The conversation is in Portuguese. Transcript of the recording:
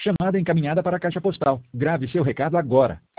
Chamada encaminhada para a caixa postal. Grave seu recado agora.